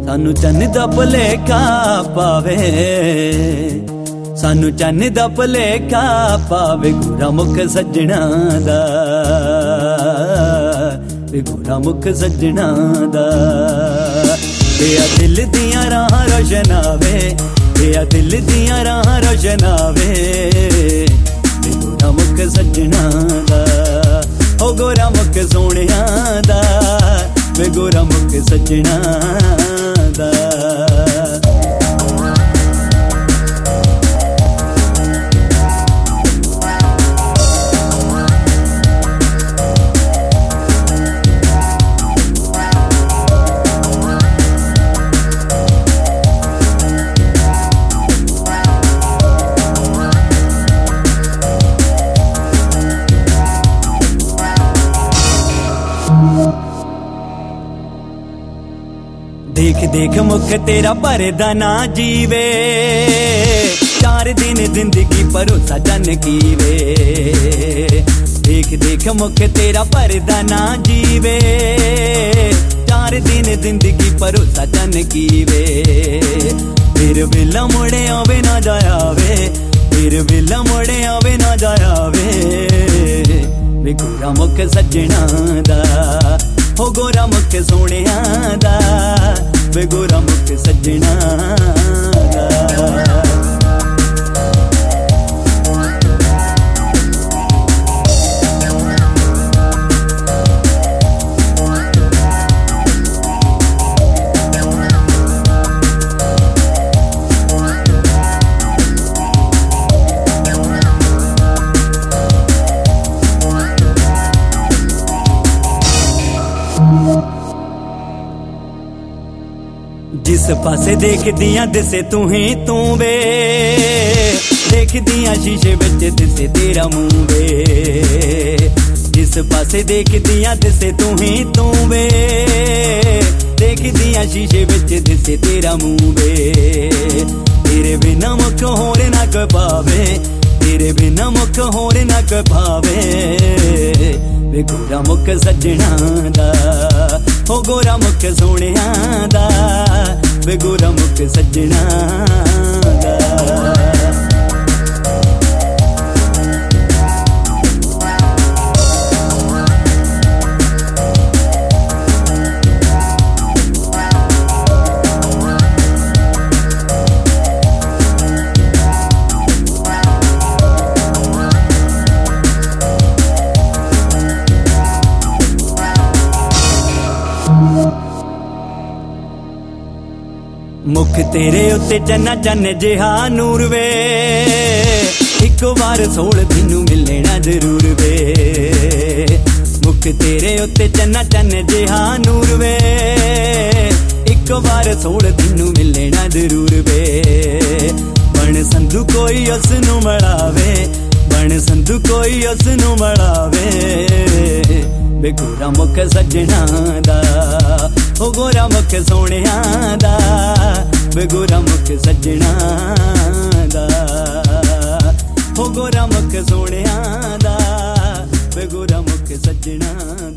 सानू चन्न दा भुलेखा पावे, सानू चन्न दा भुलेखा पावे गोरा मुख सज्जणा दा, गोरा मुख सज्जणा दा। तेरा दिल दियां राह रोशनावे, तेरा दिल दियां राह रोशनावे गोरा मुख सज्जणा दा, ओ गोरा मुख सोहणिया दा, गोरा मुख सज्जणा दा। देख देख मुख तेरा भरदा ना जीवे, 4 दिन जिंदगी भरोसा जन कीवे। देख देख मुख तेरा भरदा ना जीवे, 4 दिन जिंदगी भरोसा जन कीवे। फिर वेला मुड़े आवे ना जाया वे, फिर वेला मुड़े आवे ना जाया वे गोरा मुख सज्जणा दा, हो गोरा मुख सोहणिया दा, वे गोरा मुख सज्जणा दा। जिस पासे देखदियां दिसे तू ही तू वे, देखदियां शीशे विच दिसे तेरा मुंह वे। जिस पासे देखदियां दिसे तू ही तू वे, देखदियां शीशे विच दिसे तेरा मुंह वे। तेरे बिना मुख होर ना कोई पावे, तेरे बिना मुख होर ना कोई पावे वे गोरा मुख सज्जणा दा, हो गोरा मुख सोहणिया दा, वे गोरा मुख सज्जणा दा। मुख तेरे उत्ते चन्ना चन्न जिहा नूर वे, एक बार सोल तेनू मिलना जरूर वे। मुख तेरे उत्ते चन्ना चन्न जिहा नूर वे, एक बार सोल तेनू मिलना जरूर वे। बन संधू कोई उसनू मड़ावे, बन संधू कोई उसनू मड़ावे वे गोरा मुख सज्जणा दा, हो गोरा मुख सोहणिया दा, वे गोरा मुख सज्जणा दा, हो गोरा मुख सोहणिया दा, वे गोरा मुख सज्जणा